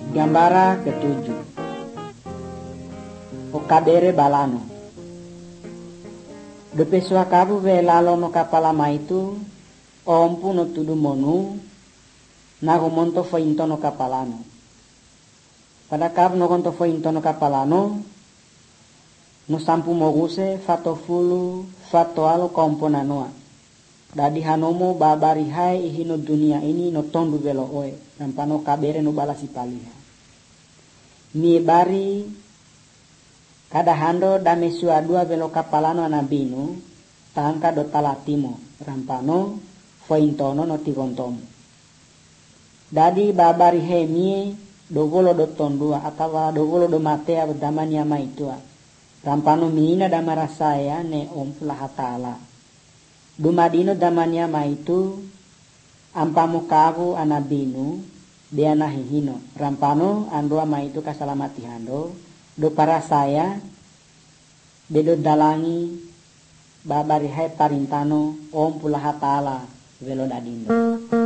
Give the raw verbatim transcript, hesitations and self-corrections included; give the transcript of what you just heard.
Gambara ketujuh. Okabere balano. Dope suakabu ve lalo no kapalama itu ompu no tudu monu nago monto fo into no kapalano. Pada kabu no konto fo into no kapalano no sampu moguse fato fulu fato alo kompo nanoa. Dadi hanomo babari hai ihino dunia ini no tondu velo oe rampano kabere no balasi paliha. Mi bari kada hando dame sua dua velo kapalano anabinu tangka do talatimo rampano fointono no tigontomo. Dadi babari hai mie do volo do tondua atawa do volo do matea bedamanya maitua rampano miina damara saya ne ompula hatala. Dumadino damanya maitu ampamu kavu anabinu dia nahihino rampano andua maitu kasalamati hando do para saya bedo dalangi babari hai parintano om pula hatala velo dadindo.